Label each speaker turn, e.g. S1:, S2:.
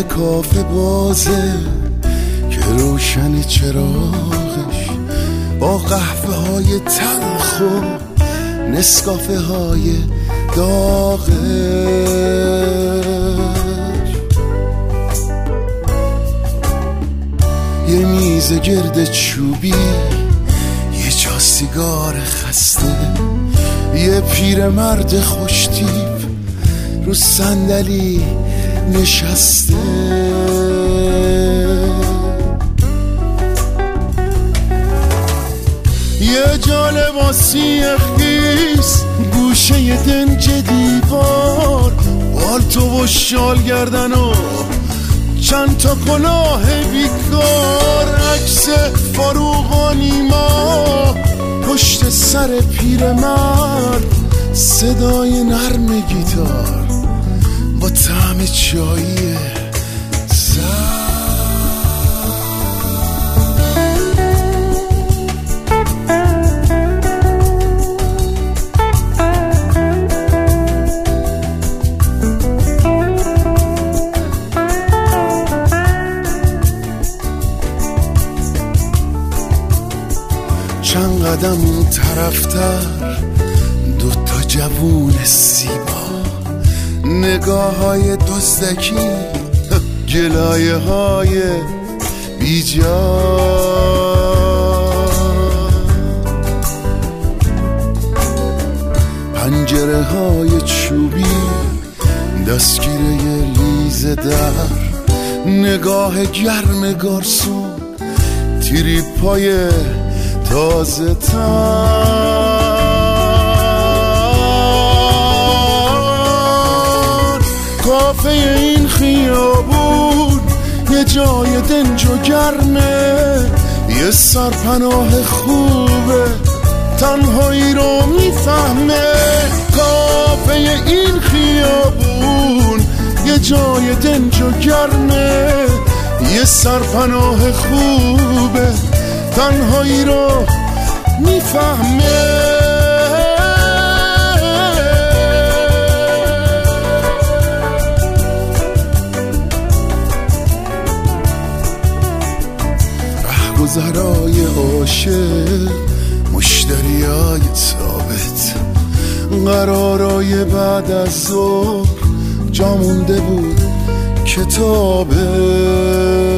S1: کافه بازه که روشن چراغش با قهوه های تلخ و نسکافه های داغش. یه میز گرد چوبی، یه جا سیگار خسته، یه پیرمرد خوشتیپ رو صندلی نشسته. یه جا لباسی خیس گوشه دنج دیوار، بالتو و شال گردن و چند تا کلاه بیکار، عکس فاروق و نیما پشت سر پیرمرد، صدای نرم گیتار با طعم چایی چند قدم اون طرفتر دوتا جوون زیبا، نگاه های دزدکی، گلایه های بیجا، پنجره های چوبی، دستگیره لیز در، نگاه گرم گارسون، تریپای تازه تر. کافه این خیابون یه جای دنج و گرمه، یه سرپناه خوبه تنهایی رو میفهمه. کافه این خیابون یه جای دنج و گرمه، یه سرپناه خوبه تنهایی رو میفهمه. رهگذرای عاشق، مشتریای ثابت، قرارای بعد از ظهر، جا مونده بود کتابه.